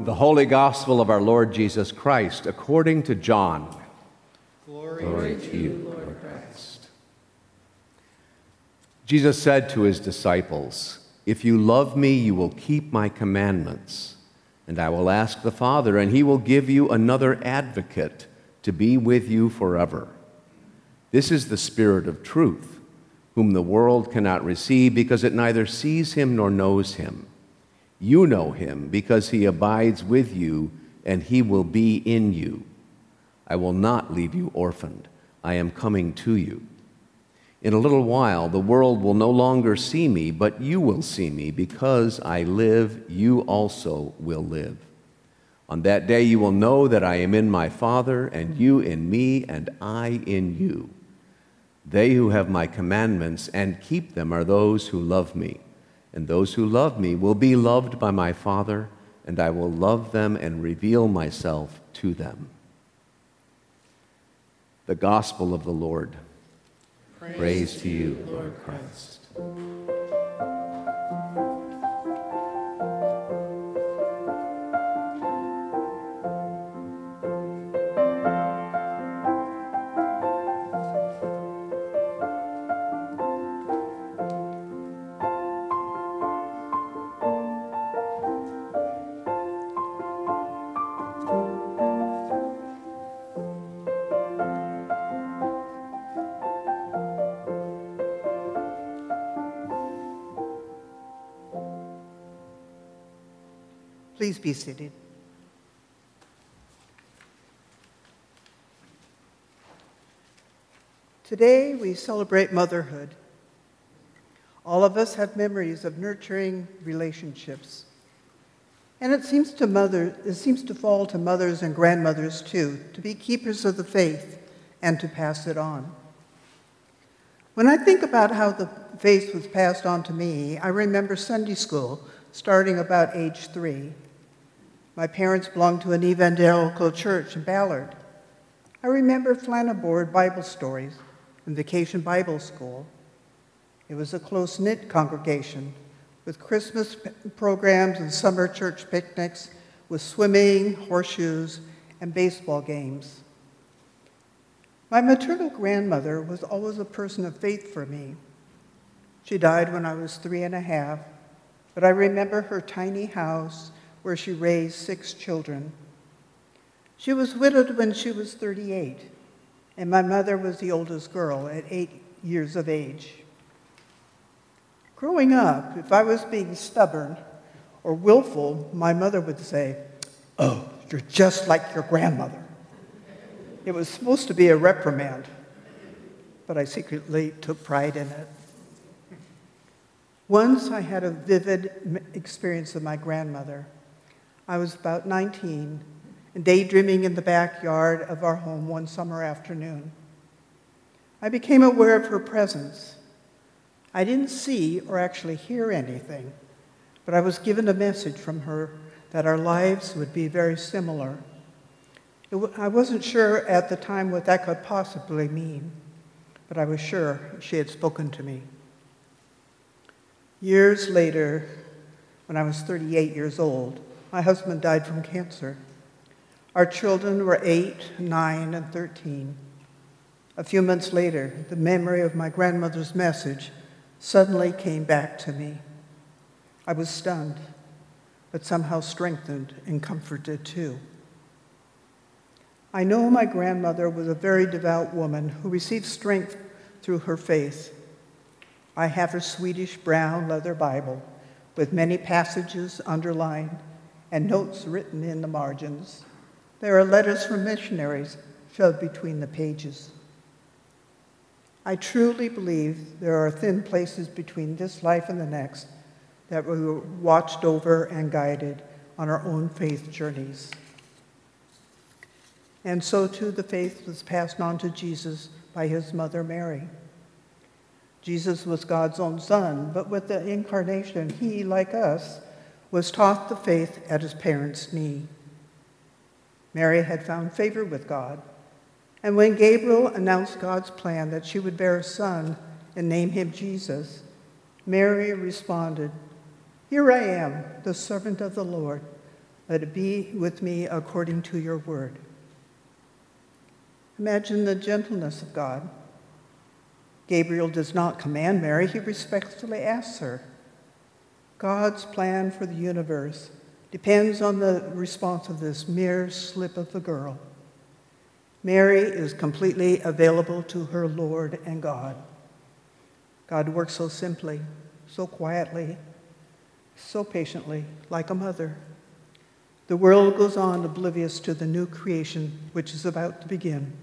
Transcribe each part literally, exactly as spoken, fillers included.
The Holy Gospel of our Lord Jesus Christ, according to John. Glory, Glory to you, Lord Christ. Jesus said to his disciples, "If you love me, you will keep my commandments, and I will ask the Father, and he will give you another advocate to be with you forever. This is the Spirit of truth, whom the world cannot receive because it neither sees him nor knows him. You know him because he abides with you, and he will be in you. I will not leave you orphaned. I am coming to you. In a little while, the world will no longer see me, but you will see me. Because I live, you also will live. On that day you will know that I am in my Father, and you in me, and I in you. They who have my commandments and keep them are those who love me. And those who love me will be loved by my Father, and I will love them and reveal myself to them." The Gospel of the Lord. Praise, Praise to you, Lord Christ. Please be seated. Today we celebrate motherhood. All of us have memories of nurturing relationships. And it seems to mother, it seems to fall to mothers and grandmothers too, to be keepers of the faith and to pass it on. When I think about how the faith was passed on to me, I remember Sunday school starting about age three. My parents belonged to an evangelical church in Ballard. I remember flannelboard Bible stories and vacation Bible school. It was a close-knit congregation with Christmas programs and summer church picnics with swimming, horseshoes, and baseball games. My maternal grandmother was always a person of faith for me. She died when I was three and a half, but I remember her tiny house where she raised six children. She was widowed when she was thirty-eight, and my mother was the oldest girl at eight years of age. Growing up, if I was being stubborn or willful, my mother would say, "Oh, you're just like your grandmother." It was supposed to be a reprimand, but I secretly took pride in it. Once I had a vivid experience of my grandmother. I was about nineteen and daydreaming in the backyard of our home one summer afternoon. I became aware of her presence. I didn't see or actually hear anything, but I was given a message from her that our lives would be very similar. It w- I wasn't sure at the time what that could possibly mean, but I was sure she had spoken to me. Years later, when I was thirty-eight years old, my husband died from cancer. Our children were eight, nine, and thirteen. A few months later, the memory of my grandmother's message suddenly came back to me. I was stunned, but somehow strengthened and comforted too. I know my grandmother was a very devout woman who received strength through her faith. I have her Swedish brown leather Bible with many passages underlined and notes written in the margins. There are letters from missionaries shoved between the pages. I truly believe there are thin places between this life and the next that we were watched over and guided on our own faith journeys. And so too the faith was passed on to Jesus by his mother Mary. Jesus was God's own son, but with the incarnation, he, like us, was taught the faith at his parents' knee. Mary had found favor with God, and when Gabriel announced God's plan that she would bear a son and name him Jesus, Mary responded, "Here I am, the servant of the Lord. Let it be with me according to your word. Imagine the gentleness of God. Gabriel does not command Mary, he respectfully asks her. God's plan for the universe depends on the response of this mere slip of a girl. Mary is completely available to her Lord and God. God works so simply, so quietly, so patiently, like a mother. The world goes on oblivious to the new creation which is about to begin.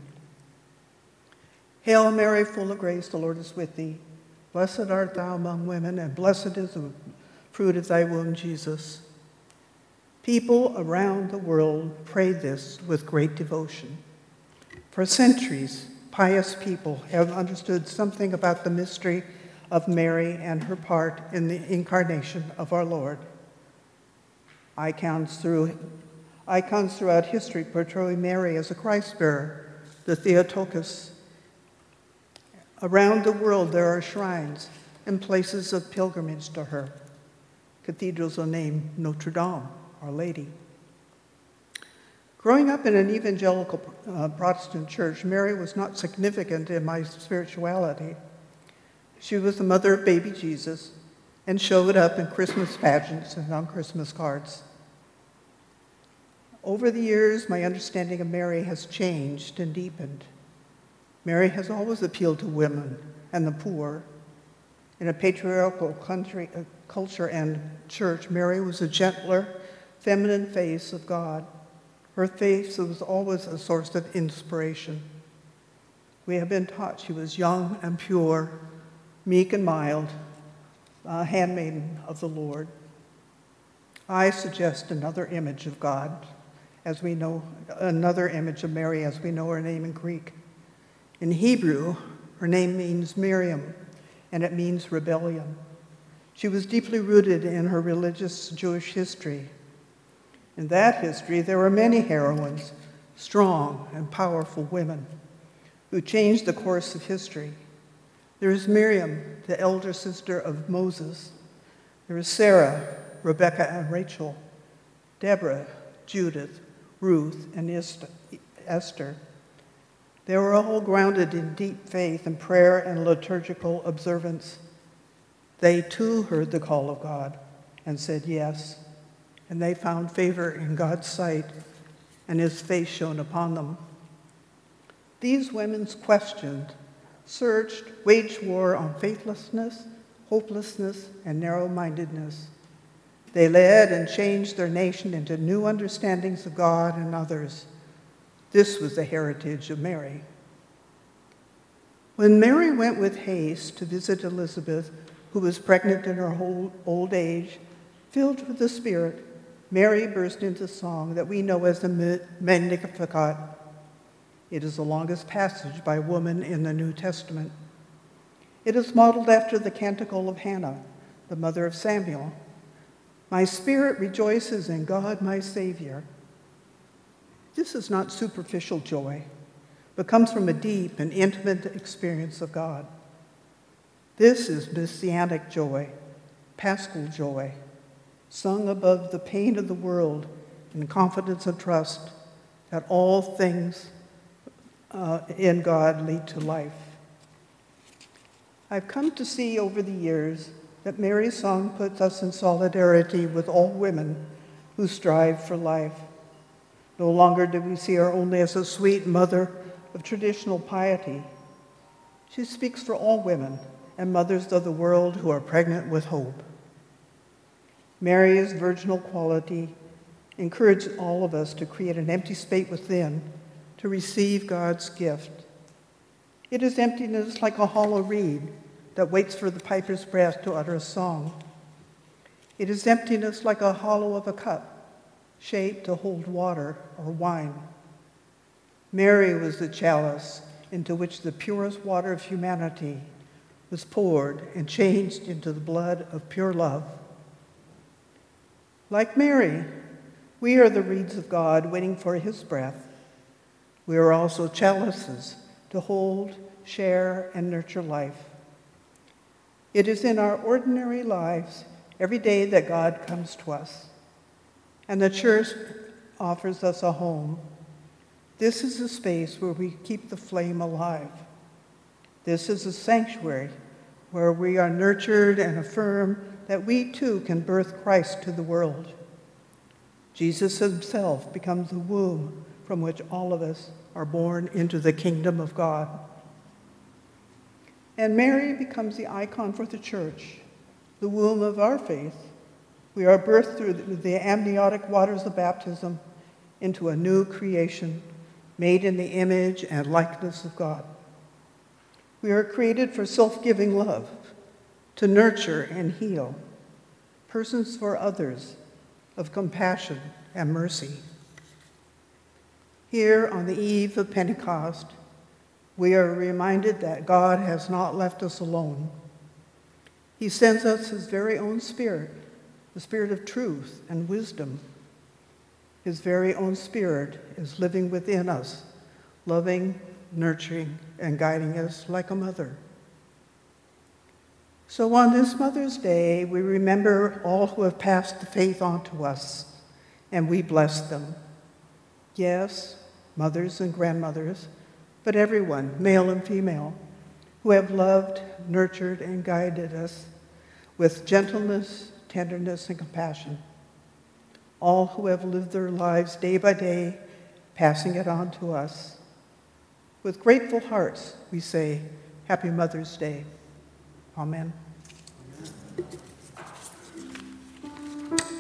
Hail Mary, full of grace, the Lord is with thee. Blessed art thou among women, and blessed is the fruit of thy womb, Jesus. People around the world pray this with great devotion. For centuries, pious people have understood something about the mystery of Mary and her part in the incarnation of our Lord. Icons, through, icons throughout history portray Mary as a Christ-bearer, the Theotokos. Around the world, there are shrines and places of pilgrimage to her. Cathedrals are named Notre Dame, Our Lady. Growing up in an evangelical uh, Protestant church, Mary was not significant in my spirituality. She was the mother of baby Jesus and showed up in Christmas pageants and on Christmas cards. Over the years, my understanding of Mary has changed and deepened. Mary has always appealed to women and the poor. In a patriarchal country, uh, culture and church, Mary was a gentler, feminine face of God. Her face was always a source of inspiration. We have been taught she was young and pure, meek and mild, a handmaiden of the Lord. I suggest another image of God, as we know, another image of Mary as we know her name in Greek. In Hebrew, her name means Miriam, and it means rebellion. She was deeply rooted in her religious Jewish history. In that history, there were many heroines, strong and powerful women, who changed the course of history. There is Miriam, the elder sister of Moses. There is Sarah, Rebecca and Rachel, Deborah, Judith, Ruth, and Esther. They were all grounded in deep faith and prayer and liturgical observance. They too heard the call of God and said yes, and they found favor in God's sight, and his face shone upon them. These women questioned, searched, waged war on faithlessness, hopelessness, and narrow-mindedness. They led and changed their nation into new understandings of God and others. This was the heritage of Mary. When Mary went with haste to visit Elizabeth, who was pregnant in her whole old age, filled with the Spirit, Mary burst into song that we know as the Magnificat. It is the longest passage by a woman in the New Testament. It is modeled after the Canticle of Hannah, the mother of Samuel. My spirit rejoices in God, my Savior. This is not superficial joy, but comes from a deep and intimate experience of God. This is messianic joy, paschal joy, sung above the pain of the world in confidence and trust that all things uh, in God lead to life. I've come to see over the years that Mary's song puts us in solidarity with all women who strive for life. No longer do we see her only as a sweet mother of traditional piety. She speaks for all women and mothers of the world who are pregnant with hope. Mary's virginal quality encourages all of us to create an empty space within to receive God's gift. It is emptiness like a hollow reed that waits for the piper's breath to utter a song. It is emptiness like a hollow of a cup, shaped to hold water or wine. Mary was the chalice into which the purest water of humanity was poured and changed into the blood of pure love. Like Mary, we are the reeds of God waiting for his breath. We are also chalices to hold, share, and nurture life. It is in our ordinary lives every day that God comes to us. and the church offers us a home. This is a space where we keep the flame alive. This is a sanctuary where we are nurtured and affirm that we too can birth Christ to the world. Jesus himself becomes the womb from which all of us are born into the kingdom of God. And Mary becomes the icon for the church, the womb of our faith. We are birthed through the amniotic waters of baptism into a new creation, made in the image and likeness of God. We are created for self-giving love, to nurture and heal, persons for others, of compassion and mercy. Here on the eve of Pentecost, we are reminded that God has not left us alone. He sends us his very own Spirit, the Spirit of truth and wisdom. His very own Spirit is living within us, loving, nurturing, and guiding us like a mother. So on this Mother's Day, we remember all who have passed the faith on to us, and we bless them. Yes, mothers and grandmothers, but everyone, male and female, who have loved, nurtured, and guided us with gentleness, tenderness, and compassion. All who have lived their lives day by day, passing it on to us. With grateful hearts, we say, Happy Mother's Day. Amen. Amen.